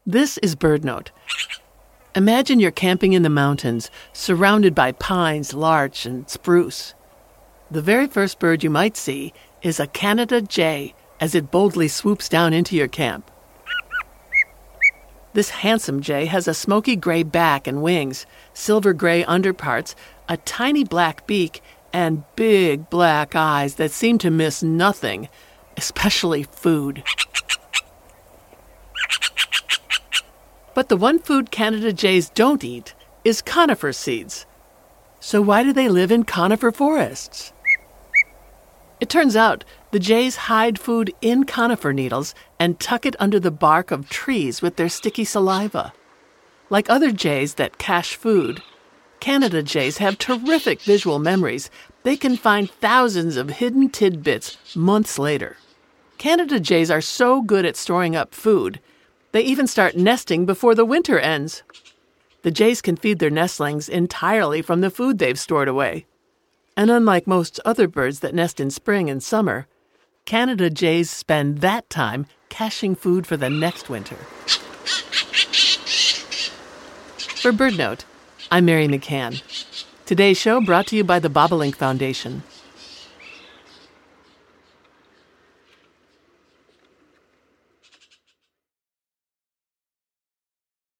This is BirdNote. Imagine you're camping in the mountains, surrounded by pines, larch, and spruce. The very first bird you might see is a Canada jay as it boldly swoops down into your camp. This handsome jay has a smoky gray back and wings, silver gray underparts, a tiny black beak, and big black eyes that seem to miss nothing, especially food. But the one food Canada jays don't eat is conifer seeds. So why do they live in conifer forests? It turns out the jays hide food in conifer needles and tuck it under the bark of trees with their sticky saliva. Like other jays that cache food, Canada jays have terrific visual memories. They can find thousands of hidden tidbits months later. Canada jays are so good at storing up food, they even start nesting before the winter ends. The jays can feed their nestlings entirely from the food they've stored away. And unlike most other birds that nest in spring and summer, Canada jays spend that time caching food for the next winter. For BirdNote, I'm Mary McCann. Today's show brought to you by the Bobolink Foundation.